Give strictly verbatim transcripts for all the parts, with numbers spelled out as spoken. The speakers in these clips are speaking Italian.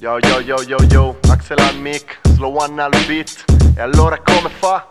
Yo yo yo yo yo, Axel al mic, Slow One al beat. E allora come fa?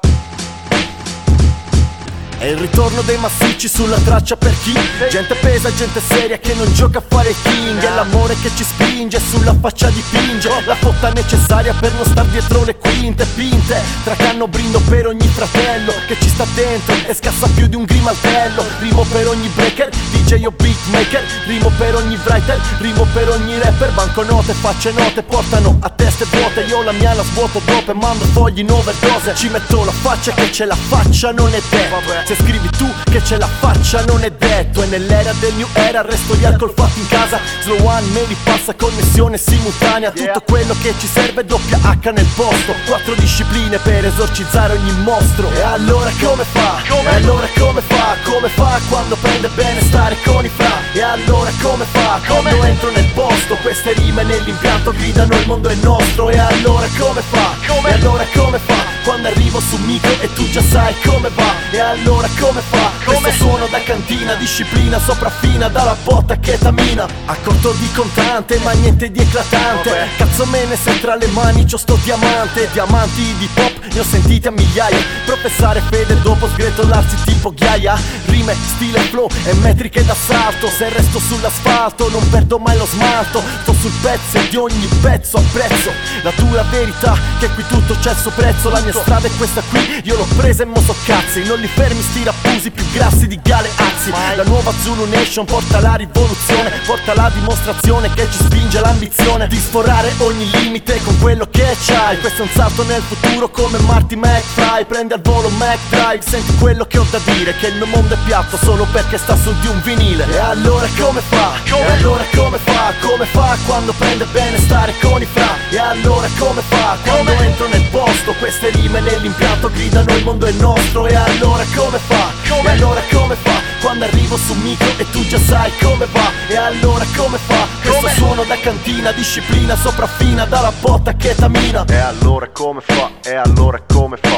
È il ritorno dei massicci sulla traccia per chi? Gente pesa, gente seria che non gioca a fare il king. È l'amore che ci spinge, sulla faccia dipinge la fotta necessaria per non star dietro le quinte pinte. Tra canno brindo per ogni fratello che ci sta dentro e scassa più di un grimaldello. Rimo per ogni breaker, D J o beatmaker. Rimo per ogni writer, rimo per ogni rapper. Banconote, facce note, portano a teste vuote. Io la mia la svuoto dopo e mando fogli in overdose. Ci metto la faccia che ce la faccia non è detto. Se scrivi tu che ce la faccia non è detto. E nell'era del new era resto gli alcol fatti in casa. Slow One me li passa connessione simultanea. Tutto quello che ci serve doppia H nel posto. Quattro discipline per esorcizzare ogni mostro. E allora come fa? E allora come fa? Come fa quando prende bene stare con i fra? E allora come fa? Quando entro nel posto queste rime nell'impianto gridano il mondo è nostro. E allora come fa? E allora come fa? Quando arrivo su micro e tu già sai come va. E allora come fa? Questo suono da cantina, disciplina sopraffina dalla botta chetamina. A corto di contante ma niente di eclatante. Cazzo me ne sei tra le mani, c'ho sto diamante. Diamanti di pop ne ho sentiti a migliaia. Professare fede dopo sgretolarsi tipo ghiaia. Rime, stile, flow e metriche d'assalto. Se resto sull'asfalto non perdo mai lo smalto. Sto sul pezzo e di ogni pezzo apprezzo la dura verità che qui tutto c'è il suo prezzo. La mia strada è questa qui, io l'ho presa e mo so cazzi. Non li fermi sti rappusi più grassi di Galeazzi. La nuova Zulu Nation porta la rivoluzione, porta la dimostrazione che ci spinge l'ambizione di sforare ogni limite con quello che c'hai. Questo è un salto nel futuro come Marty McFly. Prendi al volo Mac Drive, senti quello che ho da dire, che il mio mondo è piatto solo perché sta su di un vinile. E allora come fa? E allora come fa? Come fa quando prende bene stare con i fra? E allora come fa? Quando entro nel posto queste rime nell'impianto gridano il mondo è nostro. E allora come fa? E allora come fa? Quando arrivo su micro e tu già sai come va. E allora come fa? Questo suono da cantina, disciplina sopraffina dalla botta chetamina. E allora come fa? E allora come fa?